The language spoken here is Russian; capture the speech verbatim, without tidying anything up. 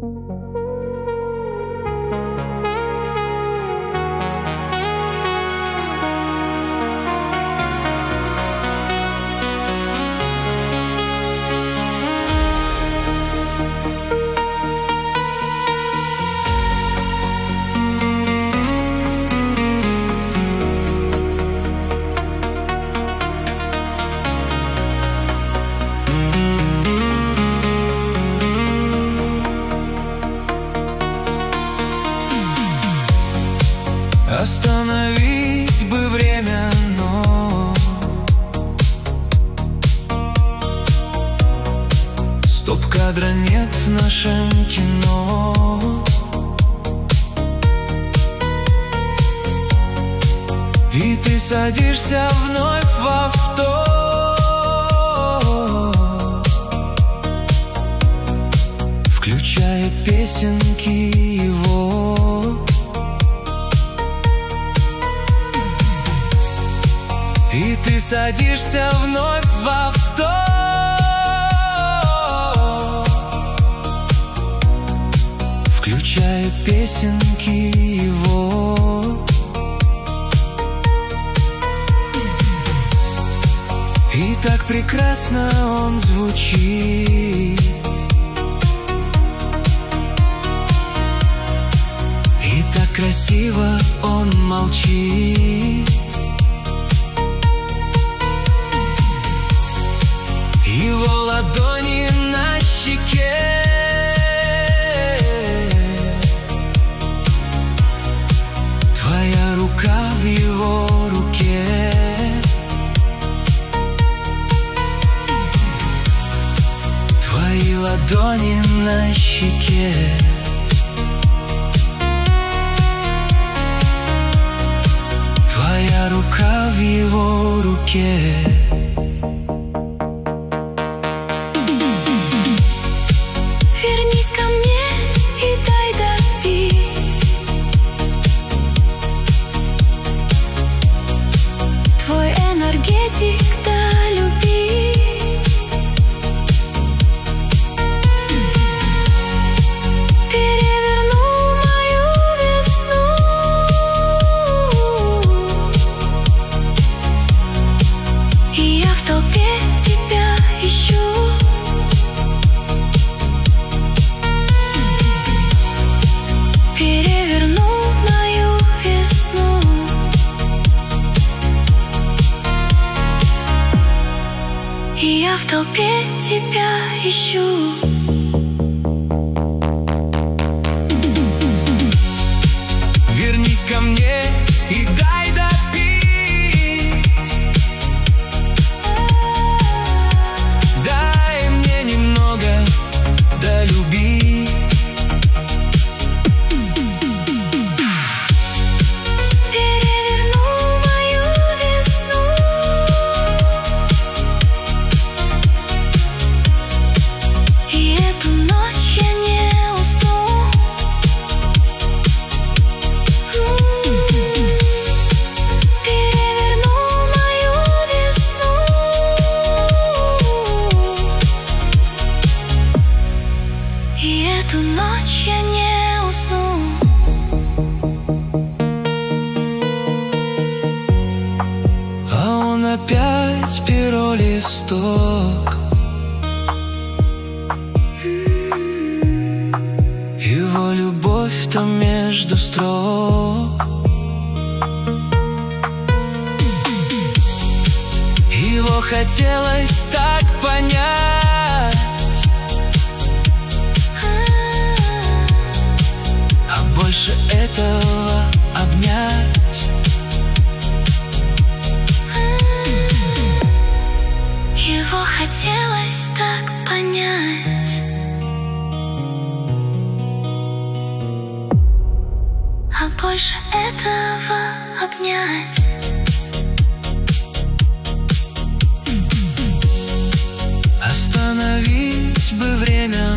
Остановить бы время, но стоп-кадра нет в нашем кино. И ты садишься вновь в авто, включая песенки его. И ты садишься вновь в авто, включая песенки его. И так прекрасно он звучит, и так красиво он молчит. Его ладони на щеке, твоя рука в его руке. Твои ладони на щеке, твоя рука в его руке. Вернись ко мне и дай допить твой энергетик, да любить. Переверну мою весну, и я в толпе тебя ищу. Переверну мою весну, и я в толпе тебя ищу. Вернись ко мне и дай допить, дай мне немного долюбить. Переверну мою весну, и эту ночь я не усну. Переверну мою весну, и эту ночь я не усну. А он опять перо листок, его любовь там между строк. Его хотелось так понять, а больше этого обнять. Его хотелось так понять, а больше этого обнять. Остановить бы время,